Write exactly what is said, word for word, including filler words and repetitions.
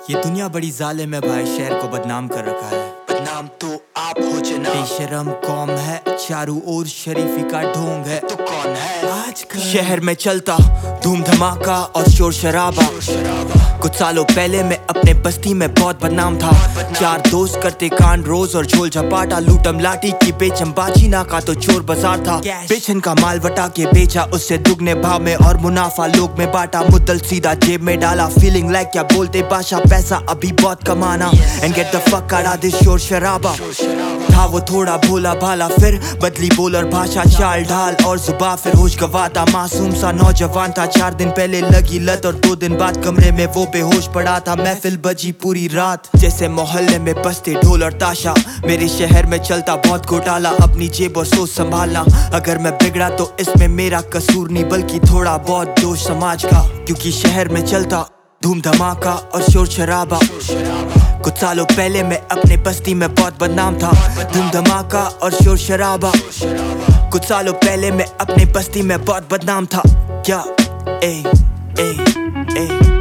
ये दुनिया बड़ी जालिम है भाई, शहर को बदनाम कर रखा है। बदनाम तो आप हो जना, बेशरम कौम है, चारों ओर शरीफी का ढोंग है। तो कौन है आजकल शहर में चलता धूम धमाका और शोर शराबा। कुछ सालों पहले मैं अपने बस्ती में बहुत बदनाम था। चार दोस्त करते कान रोज और झोल झपाटा, लूटम लाठी की बेचम बाजी ना का तो चोर बाजार था। बेचन का माल बटा के बेचा, उससे दुगने भाव में और मुनाफा लोग में बांटा। मुद्दल सीधा जेब में डाला, फीलिंग लाइक क्या बोलते बादशाह, पैसा अभी बहुत कमाना। And get the fuck out of this शोर शराबा। था वो थोड़ा भोला भाला, फिर बदली बोलर भाषा, चाल ढाल और जुबा, फिर होश गवाता। मासूम सा नौजवान था, चार दिन पहले लगी लत और दो दिन बाद कमरे में वो बेहोश पड़ा था। महफिल बजी पूरी रात, जैसे मोहल्ले में बजते ढोल और ताशा। मेरे शहर में चलता बहुत घोटाला, अपनी जेब और सोच संभालना। अगर मैं बिगड़ा तो इसमें मेरा कसूर नहीं, बल्कि थोड़ा बहुत दोष समाज का। क्योंकि शहर में चलता धूम धमाका और शोर शराबा। कुछ सालों पहले मैं अपने बस्ती में बहुत बदनाम था। धूम धमाका और शोर शराबा। कुछ सालों पहले मैं अपने बस्ती में बहुत बदनाम था। क्या ए ए ए